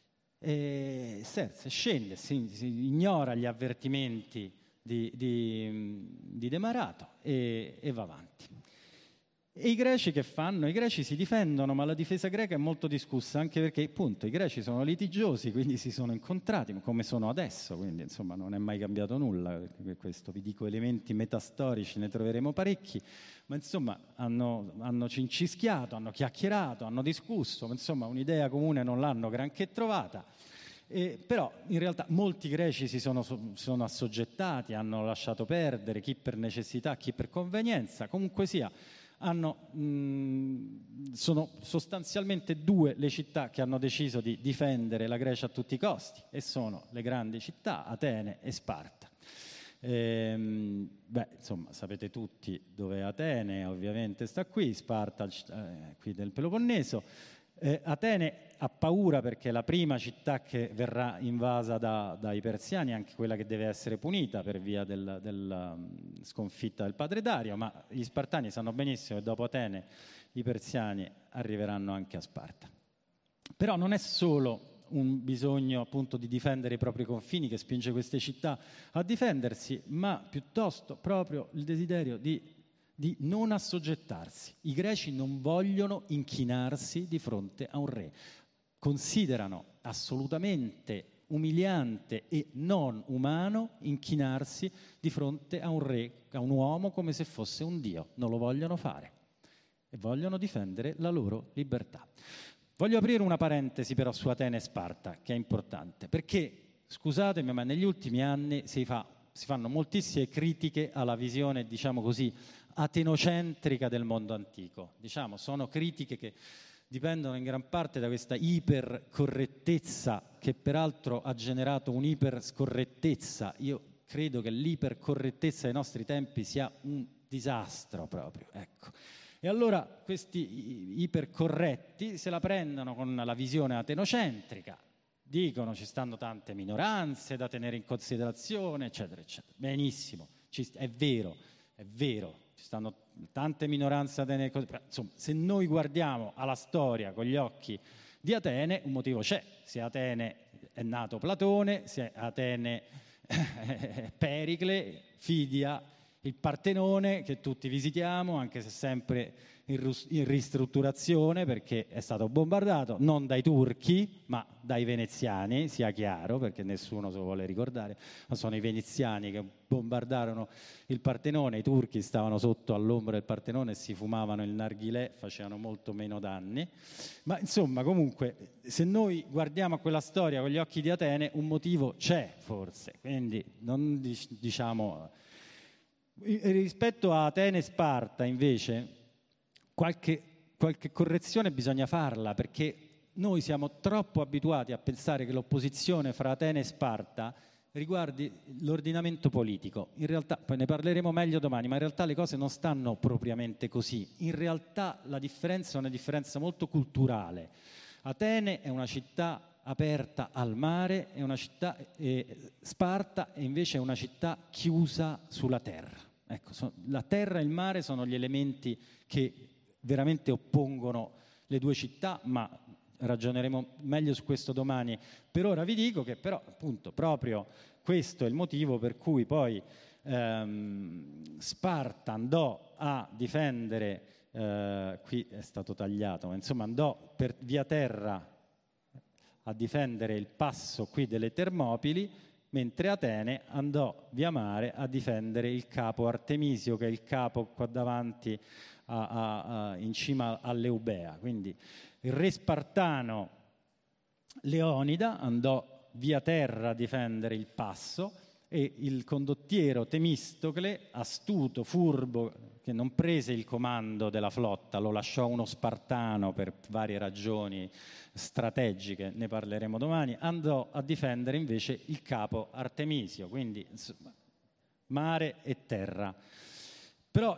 Serse scende, si ignora gli avvertimenti di Demarato e va avanti. E i greci che fanno? I greci si difendono, ma la difesa greca è molto discussa, anche perché appunto i greci sono litigiosi, quindi si sono incontrati, come sono adesso, quindi insomma non è mai cambiato nulla, questo vi dico elementi metastorici, ne troveremo parecchi, ma insomma hanno cincischiato, hanno chiacchierato, hanno discusso, ma insomma un'idea comune non l'hanno granché trovata. Però in realtà molti greci si sono assoggettati, hanno lasciato perdere, chi per necessità, chi per convenienza, comunque sia. Sono sostanzialmente due le città che hanno deciso di difendere la Grecia a tutti i costi e sono le grandi città, Atene e Sparta. Insomma, sapete tutti dove è Atene, ovviamente sta qui, Sparta qui del Peloponneso. Atene ha paura perché è la prima città che verrà invasa dai persiani, anche quella che deve essere punita per via della sconfitta del padre Dario, ma gli spartani sanno benissimo che dopo Atene i persiani arriveranno anche a Sparta. Però non è solo un bisogno appunto di difendere i propri confini che spinge queste città a difendersi, ma piuttosto proprio il desiderio di non assoggettarsi. I greci non vogliono inchinarsi di fronte a un re. Considerano assolutamente umiliante e non umano inchinarsi di fronte a un re, a un uomo come se fosse un dio. Non lo vogliono fare e vogliono difendere la loro libertà. Voglio aprire una parentesi però su Atene e Sparta, che è importante, perché, scusatemi, ma negli ultimi anni si fanno moltissime critiche alla visione, diciamo così, atenocentrica del mondo antico. Diciamo, sono critiche che dipendono in gran parte da questa ipercorrettezza che peraltro ha generato un'iperscorrettezza. Io credo che l'ipercorrettezza dei nostri tempi sia un disastro proprio, ecco. E allora questi ipercorretti se la prendono con la visione atenocentrica, dicono ci stanno tante minoranze da tenere in considerazione, eccetera, eccetera. Benissimo, è vero, ci stanno tante minoranze da tenere in considerazione. Insomma, se noi guardiamo alla storia con gli occhi di Atene, un motivo c'è. Se Atene è nato Platone, se Atene è Pericle, Fidia, il Partenone che tutti visitiamo, anche se sempre in ristrutturazione perché è stato bombardato non dai turchi ma dai veneziani, sia chiaro, perché nessuno se lo vuole ricordare, ma sono i veneziani che bombardarono il Partenone. I turchi stavano sotto all'ombra del Partenone e si fumavano il narghilè, facevano molto meno danni, ma insomma comunque se noi guardiamo a quella storia con gli occhi di Atene un motivo c'è forse, quindi non diciamo. Rispetto a Atene e Sparta invece qualche correzione bisogna farla, perché noi siamo troppo abituati a pensare che l'opposizione fra Atene e Sparta riguardi l'ordinamento politico. In realtà, poi ne parleremo meglio domani, ma in realtà le cose non stanno propriamente così. In realtà la differenza è una differenza molto culturale. Atene è una città aperta al mare, è una città, Sparta è invece una città chiusa sulla terra. Ecco, la terra e il mare sono gli elementi che veramente oppongono le due città, ma ragioneremo meglio su questo domani. Per ora vi dico che però appunto proprio questo è il motivo per cui poi Sparta andò a difendere, qui è stato tagliato, ma insomma andò per via terra a difendere il passo qui delle Termopili, mentre Atene andò via mare a difendere il capo Artemisio, che è il capo qua davanti in cima all'Eubea. Quindi il re spartano Leonida andò via terra a difendere il passo, e il condottiero Temistocle, astuto, furbo, che non prese il comando della flotta, lo lasciò uno spartano per varie ragioni strategiche, ne parleremo domani, andò a difendere invece il capo Artemisio, quindi insomma, mare e terra. Però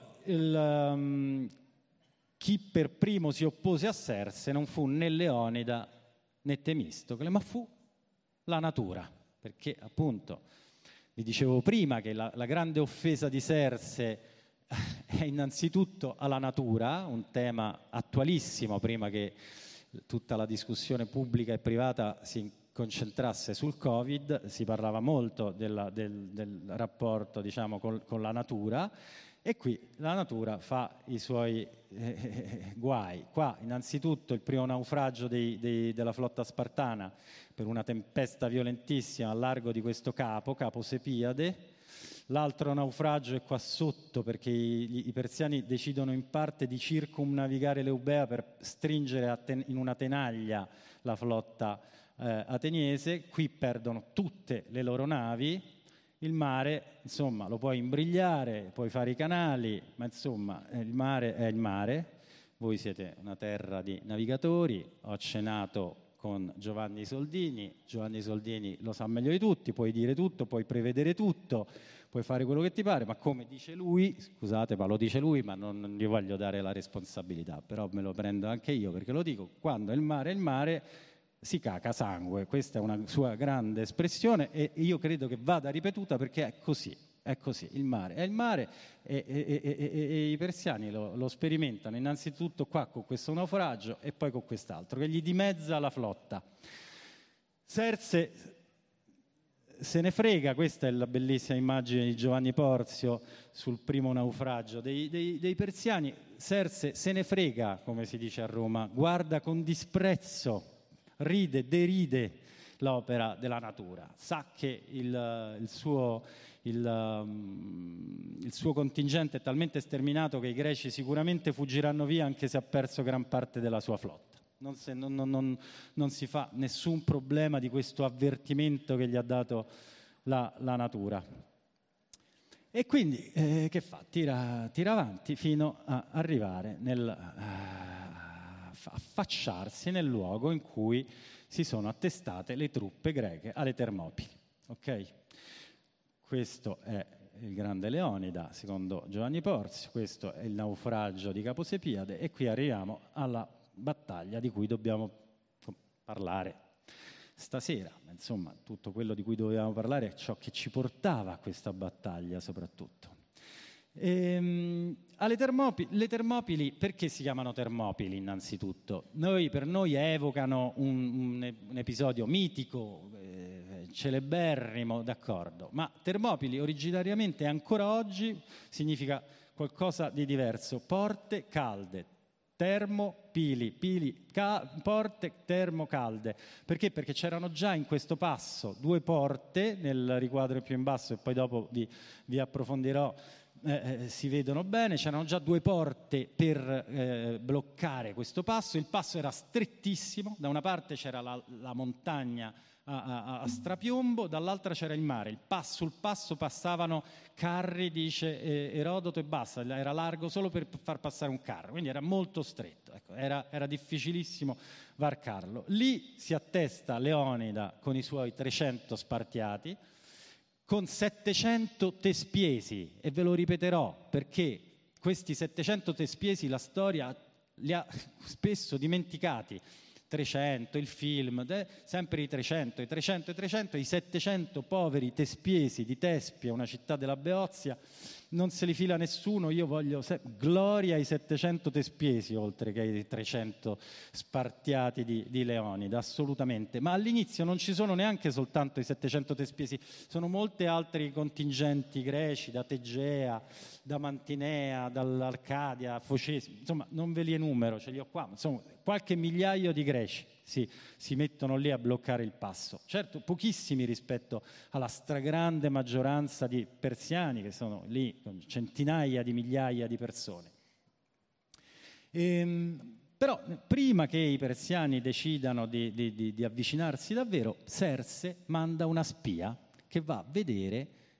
chi per primo si oppose a Serse non fu né Leonida né Temistocle, ma fu la natura, perché appunto vi dicevo prima che la grande offesa di Serse è innanzitutto alla natura, un tema attualissimo prima che tutta la discussione pubblica e privata si concentrasse sul Covid, si parlava molto del rapporto, diciamo, con la natura, e qui la natura fa i suoi guai. Qua innanzitutto il primo naufragio della flotta spartana per una tempesta violentissima al largo di questo capo Sepiade. L'altro naufragio è qua sotto perché i persiani decidono in parte di circumnavigare l'Eubea per stringere in una tenaglia la flotta ateniese. Qui perdono tutte le loro navi. Il mare, insomma, lo puoi imbrigliare, puoi fare i canali, ma insomma il mare è il mare. Voi siete una terra di navigatori, ho cenato con Giovanni Soldini lo sa meglio di tutti, puoi dire tutto, puoi prevedere tutto, puoi fare quello che ti pare, ma come dice lui, scusate ma lo dice lui, ma non gli voglio dare la responsabilità, però me lo prendo anche io perché lo dico, quando è il mare, si caca sangue, questa è una sua grande espressione e io credo che vada ripetuta perché è così, il mare è il mare e i persiani lo sperimentano innanzitutto qua con questo naufragio e poi con quest'altro che gli dimezza la flotta. Serse se ne frega, questa è la bellissima immagine di Giovanni Porzio sul primo naufragio dei persiani. Serse se ne frega, come si dice a Roma, guarda con disprezzo, ride, deride l'opera della natura, sa che il suo contingente è talmente sterminato che i greci sicuramente fuggiranno via anche se ha perso gran parte della sua flotta. Non si fa nessun problema di questo avvertimento che gli ha dato la natura. E quindi che fa? Tira avanti fino a arrivare affacciarsi nel luogo in cui si sono attestate le truppe greche alle Termopili. Ok? Questo è il grande Leonida, secondo Giovanni Porzio, questo è il naufragio di Capo Sepiade e qui arriviamo alla battaglia di cui dobbiamo parlare stasera. Insomma, tutto quello di cui dovevamo parlare è ciò che ci portava a questa battaglia soprattutto. Le Termopili, perché si chiamano Termopili innanzitutto? Per noi evocano un episodio mitico, celeberrimo, d'accordo, ma Termopili originariamente ancora oggi significa qualcosa di diverso, porte calde, termopili, porte termocalde. Perché? Perché c'erano già in questo passo due porte, nel riquadro più in basso e poi dopo vi approfondirò, si vedono bene, c'erano già due porte per bloccare questo passo, il passo era strettissimo, da una parte c'era la montagna a strapiombo, dall'altra c'era il mare, sul passo passavano carri, dice Erodoto, e basta, era largo solo per far passare un carro, quindi era molto stretto, ecco, era difficilissimo varcarlo. Lì si attesta Leonida con i suoi 300 spartiati, con 700 tespiesi, e ve lo ripeterò perché questi 700 tespiesi la storia li ha spesso dimenticati. 300, il film, sempre i 300, i 700 poveri tespiesi di Tespia, una città della Beozia, non se li fila nessuno. Io voglio gloria ai 700 tespiesi oltre che ai 300 spartiati di Leonida, assolutamente. Ma all'inizio non ci sono neanche soltanto i 700 tespiesi, sono molti altri contingenti greci, da Tegea, da Mantinea, dall'Arcadia, Focesi, insomma non ve li enumero, ce li ho qua, insomma qualche migliaio di greci si mettono lì a bloccare il passo. Certo, pochissimi rispetto alla stragrande maggioranza di persiani che sono lì, con centinaia di migliaia di persone. Però prima che i persiani decidano di avvicinarsi davvero, Serse manda una spia che va a vedere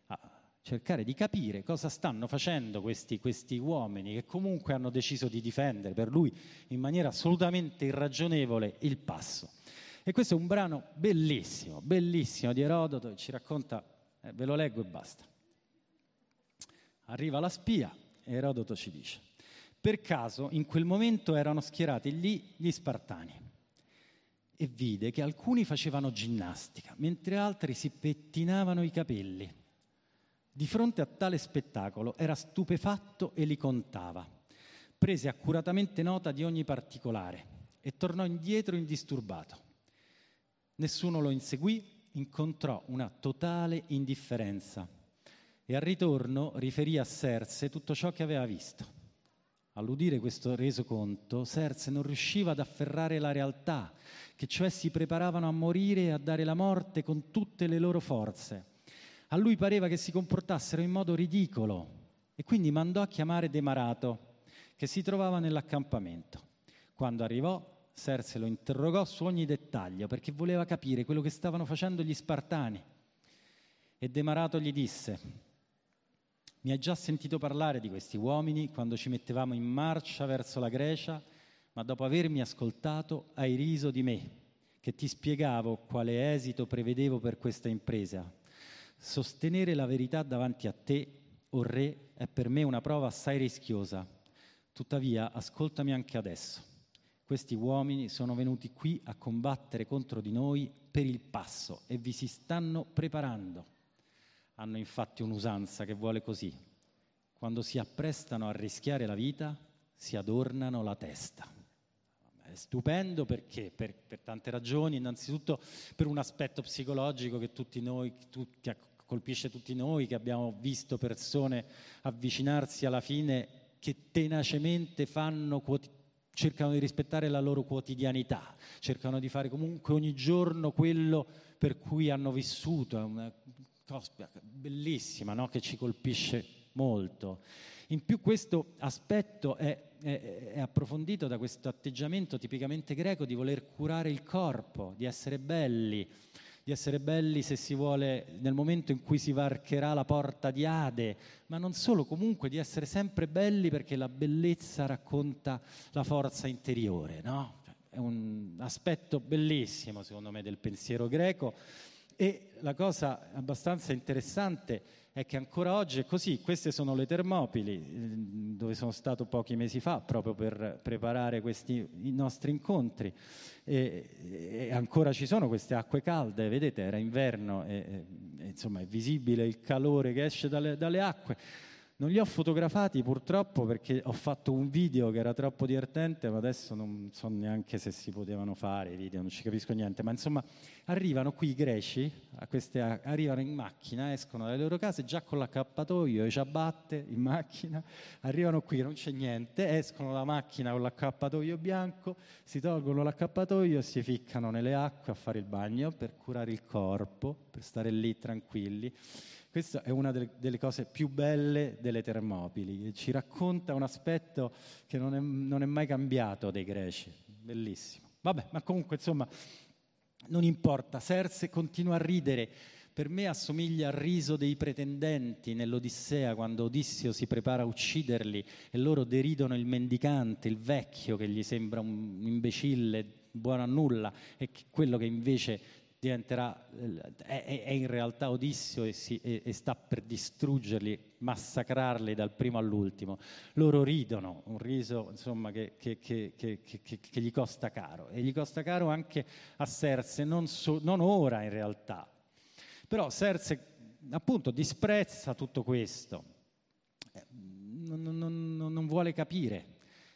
cercare di capire cosa stanno facendo questi uomini che comunque hanno deciso di difendere per lui in maniera assolutamente irragionevole il passo. E questo è un brano bellissimo, bellissimo di Erodoto, che ci racconta, ve lo leggo e basta. Arriva la spia e Erodoto ci dice: per caso in quel momento erano schierati lì gli Spartani e vide che alcuni facevano ginnastica, mentre altri si pettinavano i capelli. Di fronte a tale spettacolo era stupefatto e li contava. Prese accuratamente nota di ogni particolare e tornò indietro indisturbato. Nessuno lo inseguì, incontrò una totale indifferenza e al ritorno riferì a Serse tutto ciò che aveva visto. All'udire questo resoconto, Serse non riusciva ad afferrare la realtà, che cioè si preparavano a morire e a dare la morte con tutte le loro forze. A lui pareva che si comportassero in modo ridicolo e quindi mandò a chiamare Demarato, che si trovava nell'accampamento. Quando arrivò, Serse lo interrogò su ogni dettaglio perché voleva capire quello che stavano facendo gli Spartani. E Demarato gli disse: mi hai già sentito parlare di questi uomini quando ci mettevamo in marcia verso la Grecia, ma dopo avermi ascoltato hai riso di me, che ti spiegavo quale esito prevedevo per questa impresa. Sostenere la verità davanti a te, o re, è per me una prova assai rischiosa. Tuttavia, ascoltami anche adesso. Questi uomini sono venuti qui a combattere contro di noi per il passo e vi si stanno preparando. Hanno infatti un'usanza che vuole così: quando si apprestano a rischiare la vita, si adornano la testa. È stupendo perché? Per tante ragioni, innanzitutto per un aspetto psicologico che che colpisce tutti noi, che abbiamo visto persone avvicinarsi alla fine che tenacemente cercano di rispettare la loro quotidianità, cercano di fare comunque ogni giorno quello per cui hanno vissuto. È una cosa bellissima, no? Che ci colpisce molto. In più questo aspetto è approfondito da questo atteggiamento tipicamente greco di voler curare il corpo, di essere belli se si vuole nel momento in cui si varcherà la porta di Ade, ma non solo, comunque di essere sempre belli perché la bellezza racconta la forza interiore, no? È un aspetto bellissimo secondo me del pensiero greco. E la cosa abbastanza interessante è che ancora oggi è così. Queste sono le Termopili, dove sono stato pochi mesi fa proprio per preparare i nostri incontri, e ancora ci sono queste acque calde, vedete, era inverno e insomma è visibile il calore che esce dalle acque. Non li ho fotografati purtroppo perché ho fatto un video che era troppo divertente, ma adesso non so neanche se si potevano fare i video, non ci capisco niente. Ma insomma arrivano qui i greci, arrivano in macchina, escono dalle loro case già con l'accappatoio e ciabatte in macchina, arrivano qui, non c'è niente, escono dalla macchina con l'accappatoio bianco, si tolgono l'accappatoio e si ficcano nelle acque a fare il bagno per curare il corpo, per stare lì tranquilli. Questa è una delle cose più belle delle Termopili, ci racconta un aspetto che non è mai cambiato dei greci, bellissimo. Vabbè, ma comunque insomma non importa, Serse continua a ridere, per me assomiglia al riso dei pretendenti nell'Odissea quando Odisseo si prepara a ucciderli e loro deridono il mendicante, il vecchio che gli sembra un imbecille buono a nulla e quello che invece diventerà, è in realtà Odisseo e sta per distruggerli, massacrarli dal primo all'ultimo. Loro ridono, un riso insomma che gli costa caro, e gli costa caro anche a Serse, non ora in realtà. Però Serse appunto disprezza tutto questo, non vuole capire,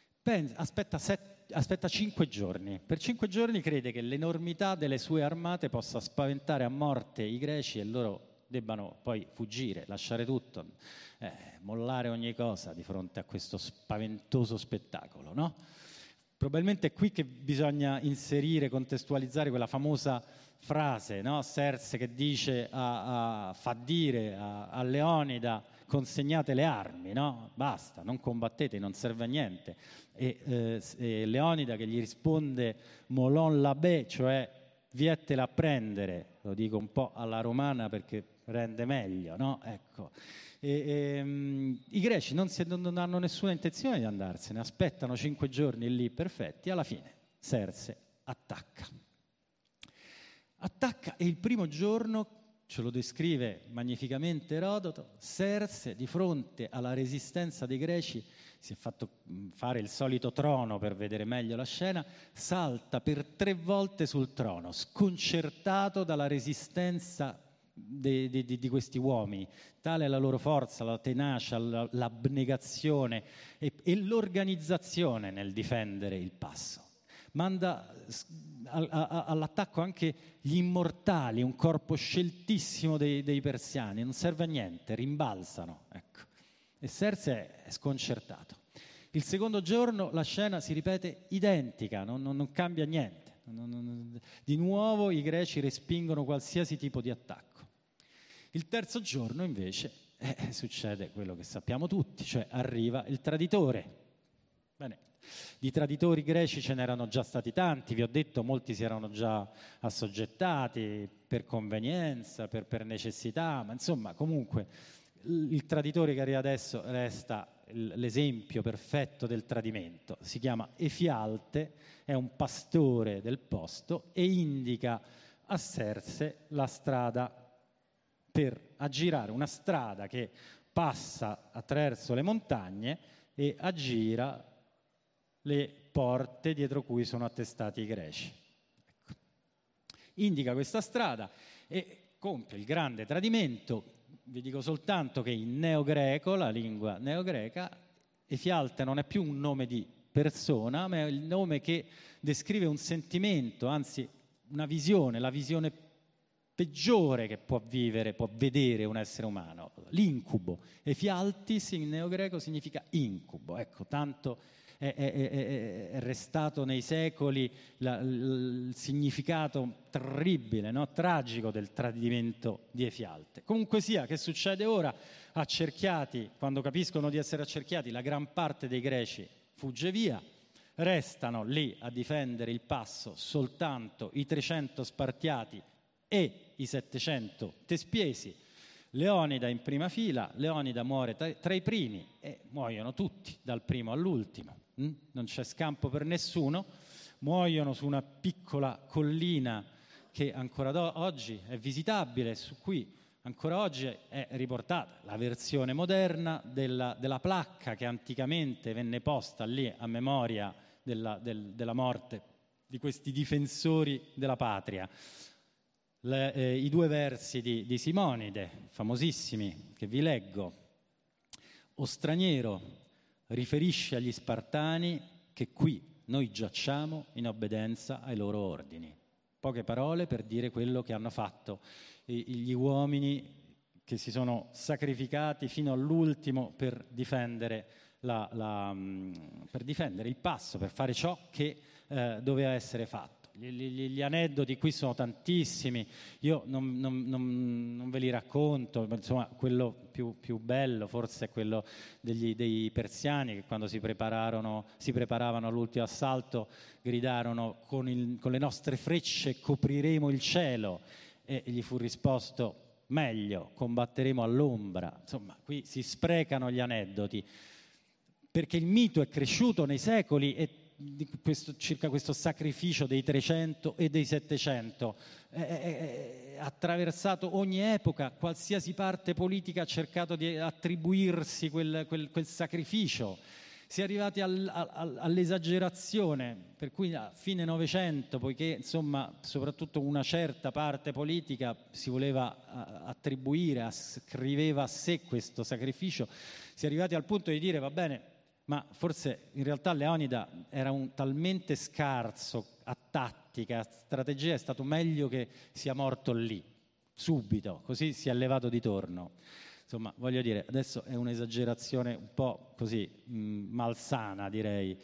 aspetta 5 giorni. Per 5 giorni crede che l'enormità delle sue armate possa spaventare a morte i greci e loro debbano poi fuggire, lasciare tutto, mollare ogni cosa di fronte a questo spaventoso spettacolo, no? Probabilmente è qui che bisogna inserire, contestualizzare quella famosa frase, no? Serse che dice fa dire a Leonida: consegnate le armi, no? Basta, non combattete, non serve a niente. E Leonida che gli risponde molon labè, cioè viettela a prendere, lo dico un po' alla romana perché rende meglio, no? Ecco. I greci non hanno nessuna intenzione di andarsene, aspettano 5 giorni lì perfetti, alla fine Serse attacca e il primo giorno, ce lo descrive magnificamente Erodoto, Serse di fronte alla resistenza dei greci si è fatto fare il solito trono per vedere meglio la scena, salta per 3 volte sul trono, sconcertato dalla resistenza di questi uomini, tale è la loro forza, la tenacia, l'abnegazione e l'organizzazione nel difendere il passo. Manda all'attacco anche gli immortali, un corpo sceltissimo dei persiani, non serve a niente, rimbalzano, ecco. E Serse è sconcertato. Il secondo giorno la scena si ripete identica, non cambia niente. Di nuovo i greci respingono qualsiasi tipo di attacco. Il terzo giorno invece succede quello che sappiamo tutti, cioè arriva il traditore. Bene, di traditori greci ce n'erano già stati tanti, vi ho detto, molti si erano già assoggettati per convenienza, per necessità, ma insomma comunque il traditore che arriva adesso resta l'esempio perfetto del tradimento. Si chiama Efialte, è un pastore del posto e indica a Serse la strada per aggirare una strada che passa attraverso le montagne e aggira le porte dietro cui sono attestati i greci. Ecco. Indica questa strada e compie il grande tradimento. Vi dico soltanto che in neogreco, la lingua neogreca, Efialte non è più un nome di persona, ma è il nome che descrive un sentimento, anzi una visione, la visione peggiore che può vedere un essere umano, l'incubo. Efialtis in neogreco significa incubo, ecco, tanto è restato nei secoli il significato terribile, no? Tragico del tradimento di Efialte. Comunque sia, che succede ora? Accerchiati, quando capiscono di essere accerchiati, la gran parte dei greci fugge via, restano lì a difendere il passo soltanto i 300 spartiati e i 700 tespiesi. Leonida in prima fila, Leonida muore tra i primi e muoiono tutti, dal primo all'ultimo. Non c'è scampo per nessuno, muoiono su una piccola collina che ancora oggi è visitabile, su cui ancora oggi è riportata la versione moderna della placca che anticamente venne posta lì a memoria della morte di questi difensori della patria. I 2 versi di Simonide, famosissimi, che vi leggo. O straniero, riferisce agli Spartani che qui noi giacciamo in obbedienza ai loro ordini. Poche parole per dire quello che hanno fatto gli uomini che si sono sacrificati fino all'ultimo per difendere il passo, per fare ciò che doveva essere fatto. Gli aneddoti qui sono tantissimi, io non ve li racconto, ma insomma quello più bello forse è quello dei persiani che quando si preparavano all'ultimo assalto gridarono con le nostre frecce copriremo il cielo e gli fu risposto meglio, combatteremo all'ombra. Insomma, qui si sprecano gli aneddoti perché il mito è cresciuto nei secoli e circa questo sacrificio dei 300 e dei 700 ha attraversato ogni epoca, qualsiasi parte politica ha cercato di attribuirsi quel sacrificio. Si è arrivati all'esagerazione, per cui a fine Novecento, poiché insomma soprattutto una certa parte politica si voleva attribuire, ascriveva a sé questo sacrificio, si è arrivati al punto di dire va bene, ma forse in realtà Leonida era talmente scarso a tattica, a strategia, è stato meglio che sia morto lì, subito, così si è levato di torno. Insomma, voglio dire, adesso è un'esagerazione un po' così malsana, direi.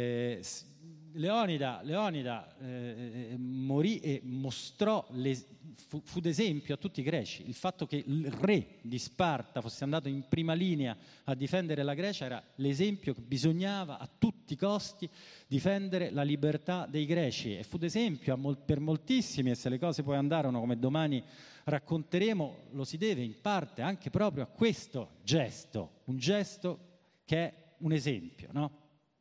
Leonida morì e mostrò fu d'esempio a tutti i greci. Il fatto che il re di Sparta fosse andato in prima linea a difendere la Grecia era l'esempio che bisognava a tutti i costi difendere la libertà dei greci, e fu d'esempio per moltissimi, e se le cose poi andarono come domani racconteremo, lo si deve in parte anche proprio a questo gesto, un gesto che è un esempio, no?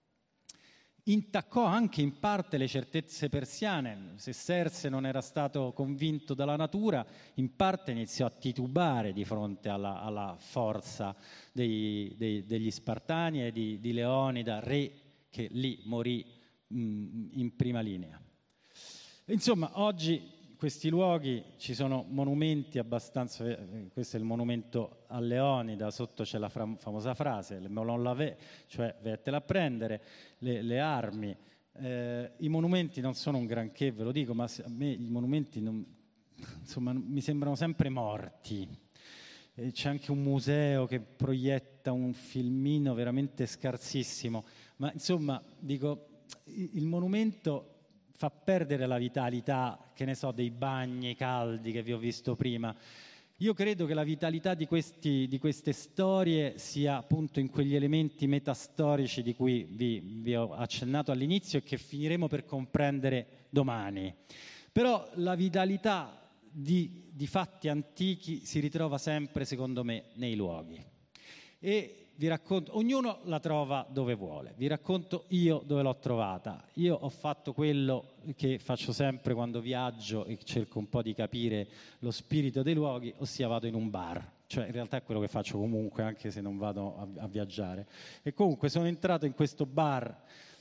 Intaccò anche in parte le certezze persiane. Se Serse non era stato convinto dalla natura, in parte iniziò a titubare di fronte alla forza degli Spartani e di Leonida, re che lì morì in prima linea. Insomma, oggi questi luoghi, ci sono monumenti abbastanza, questo è il monumento a Leonida, sotto c'è la famosa frase, le Molon Lavé, cioè vattela a prendere, le armi. I monumenti non sono un granché, ve lo dico, ma a me i monumenti insomma, mi sembrano sempre morti. C'è anche un museo che proietta un filmino veramente scarsissimo, ma insomma, dico, il monumento fa perdere la vitalità, che ne so, dei bagni caldi che vi ho visto prima. Io credo che la vitalità di queste storie sia appunto in quegli elementi metastorici di cui vi ho accennato all'inizio e che finiremo per comprendere domani. Però la vitalità di fatti antichi si ritrova sempre, secondo me, nei luoghi. E vi racconto, ognuno la trova dove vuole, vi racconto io dove l'ho trovata. Io ho fatto quello che faccio sempre quando viaggio e cerco un po' di capire lo spirito dei luoghi, ossia vado in un bar. Cioè in realtà è quello che faccio comunque, anche se non vado a viaggiare. E comunque sono entrato in questo bar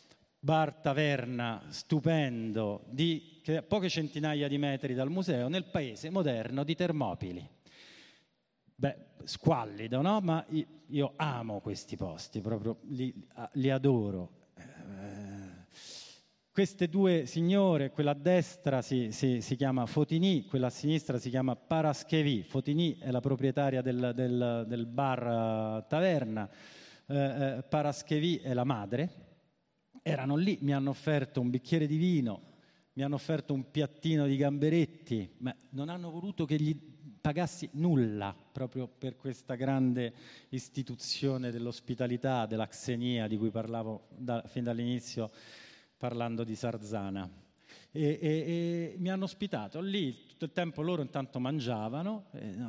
taverna stupendo, che a poche centinaia di metri dal museo, nel paese moderno di Termopili. Beh, squallido, no? Ma io amo questi posti, proprio li adoro. Queste due signore, quella a destra si chiama Fotini, quella a sinistra si chiama Paraschevi. Fotini è la proprietaria del bar taverna, Paraschevi è la madre. Erano lì, mi hanno offerto un bicchiere di vino, mi hanno offerto un piattino di gamberetti, ma non hanno voluto che gli pagassi nulla, proprio per questa grande istituzione dell'ospitalità, della xenia di cui parlavo fin dall'inizio parlando di Sarzana. E mi hanno ospitato lì, tutto il tempo loro intanto mangiavano,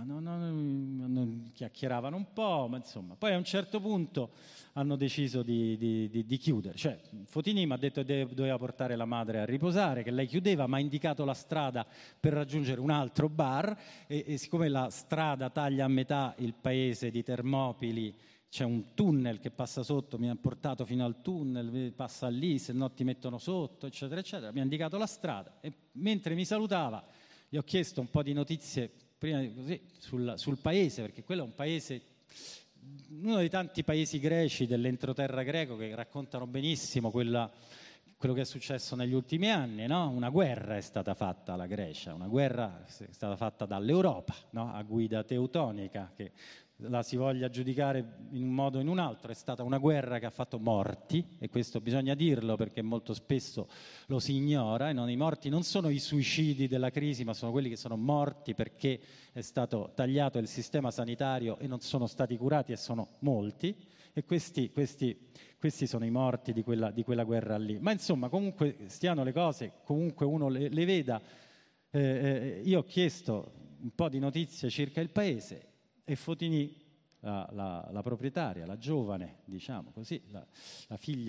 chiacchieravano un po', ma insomma, poi a un certo punto hanno deciso di chiudere. Cioè, Fotini mi ha detto che doveva portare la madre a riposare, che lei chiudeva, mi ha indicato la strada per raggiungere un altro bar e siccome la strada taglia a metà il paese di Termopili, c'è un tunnel che passa sotto, mi ha portato fino al tunnel, passa lì, se no ti mettono sotto, eccetera, eccetera. Mi ha indicato la strada e mentre mi salutava gli ho chiesto un po' di notizie prima di così sul paese, perché quello è un paese, uno dei tanti paesi greci dell'entroterra greco che raccontano benissimo quello che è successo negli ultimi anni, no? Una guerra è stata fatta alla Grecia, una guerra è stata fatta dall'Europa, no? A guida teutonica, che la si voglia giudicare in un modo o in un altro, è stata una guerra che ha fatto morti, e questo bisogna dirlo perché molto spesso lo si ignora, e i morti non sono i suicidi della crisi, ma sono quelli che sono morti perché è stato tagliato il sistema sanitario e non sono stati curati, e sono molti, e questi sono i morti di quella guerra lì. Ma insomma, comunque stiano le cose, comunque uno le veda, io ho chiesto un po' di notizie circa il paese, e Fotini, la proprietaria, la giovane, diciamo così, la figlia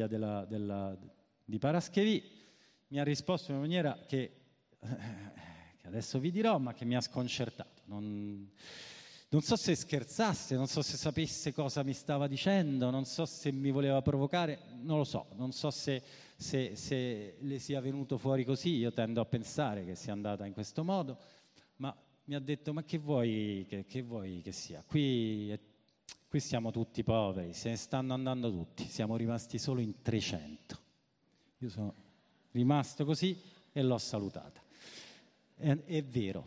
di Paraschevi, mi ha risposto in una maniera che adesso vi dirò, ma che mi ha sconcertato. Non so se scherzasse, non so se sapesse cosa mi stava dicendo, non so se mi voleva provocare, non lo so, non so se le sia venuto fuori così, io tendo a pensare che sia andata in questo modo, ma mi ha detto: ma che vuoi che sia? Qui siamo tutti poveri, se ne stanno andando tutti, siamo rimasti solo in 300. Io sono rimasto così e l'ho salutata. È vero.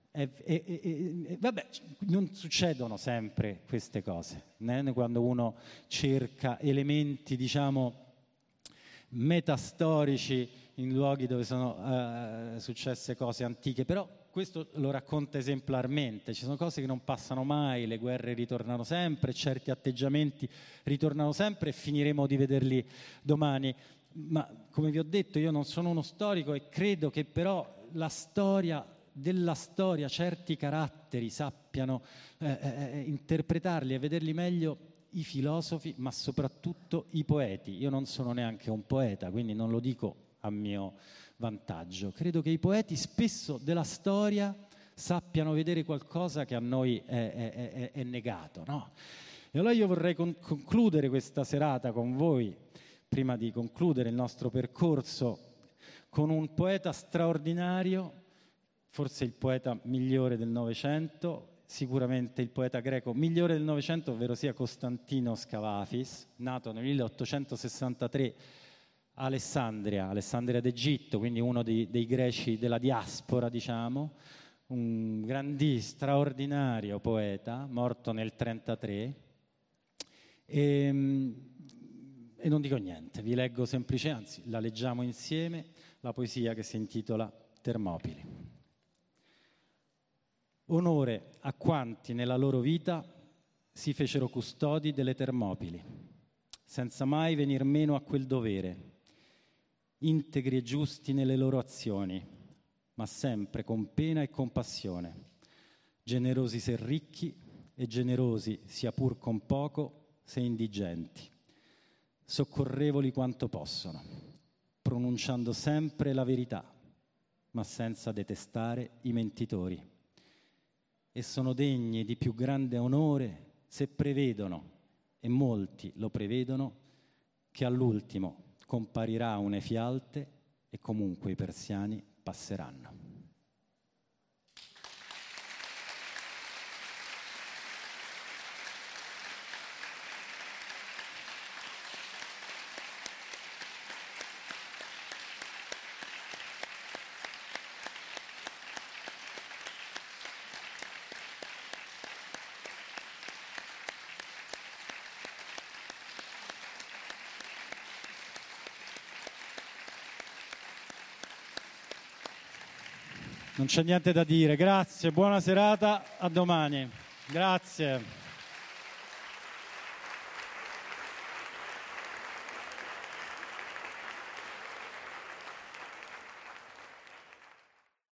Vabbè, non succedono sempre queste cose, né? Quando uno cerca elementi, diciamo, metastorici in luoghi dove sono successe cose antiche, però questo lo racconta esemplarmente. Ci sono cose che non passano mai, le guerre ritornano sempre, certi atteggiamenti ritornano sempre e finiremo di vederli domani. Ma come vi ho detto, io non sono uno storico e credo che però della storia certi caratteri sappiano interpretarli e vederli meglio i filosofi, ma soprattutto i poeti. Io non sono neanche un poeta, quindi non lo dico a mio vantaggio. Credo che i poeti spesso della storia sappiano vedere qualcosa che a noi è negato, no? E allora io vorrei concludere questa serata con voi, prima di concludere il nostro percorso, con un poeta straordinario, forse il poeta migliore del Novecento, sicuramente il poeta greco migliore del Novecento, ovvero sia Costantino Scavafis, nato nel 1863 a Alessandria d'Egitto, quindi uno dei greci della diaspora, diciamo, un grandissimo, straordinario poeta, morto nel 1933. E non dico niente, vi leggo anzi la leggiamo insieme, la poesia che si intitola Termopili. Onore a quanti nella loro vita si fecero custodi delle Termopili, senza mai venir meno a quel dovere, integri e giusti nelle loro azioni, ma sempre con pena e compassione, generosi se ricchi e generosi sia pur con poco se indigenti, soccorrevoli quanto possono, pronunciando sempre la verità, ma senza detestare i mentitori. E sono degni di più grande onore se prevedono, e molti lo prevedono, che all'ultimo comparirà un'Efialte e comunque i persiani passeranno. Non c'è niente da dire, grazie, buona serata, a domani. Grazie.